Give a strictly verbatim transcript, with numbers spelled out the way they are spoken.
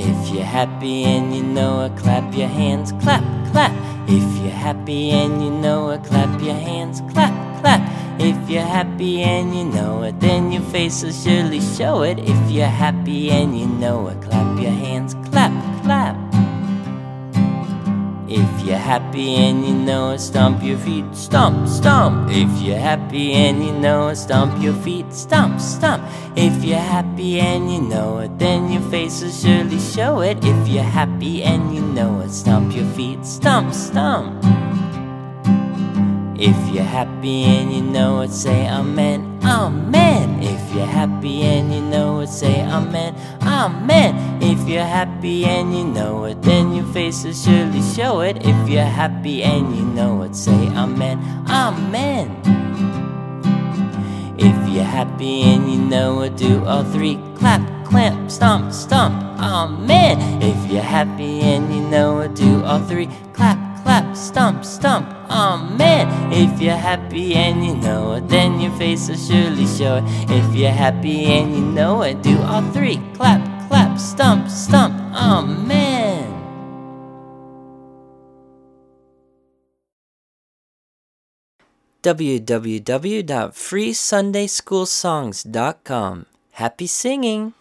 If you're happy and you know it, clap your hands, clap, clap. If you're happy and you know it, clap your hands, clap, clap. If you're happy and you know it, then your face will surely show it. If you're happy and you know it, clap your hands, clap, clap. If you're happy and you know it, stomp your feet, stomp, stomp. If you're happy and you know it, stomp your feet, stomp, stomp. If you're happy and you know it, then your face will surely show it. If you're happy and you know it, stomp your feet, stomp, stomp. If you're happy and you know it, say amen, amen. If you're happy and you know it, say amen, amen. If you're happy and you know it, then your face will surely show it. If you're happy and you know it, say amen, amen. If you're happy and you know it, do all three, clap, clamp, stomp, stomp, amen. If you're happy and you know it, do all three, clap, clap, stomp, stomp, amen. If you're happy and you know it, then your face will surely show it. If you're happy and you know it, do all three, clap, clap, stomp, stomp, amen. w w w dot free sunday school songs dot com. Happy singing!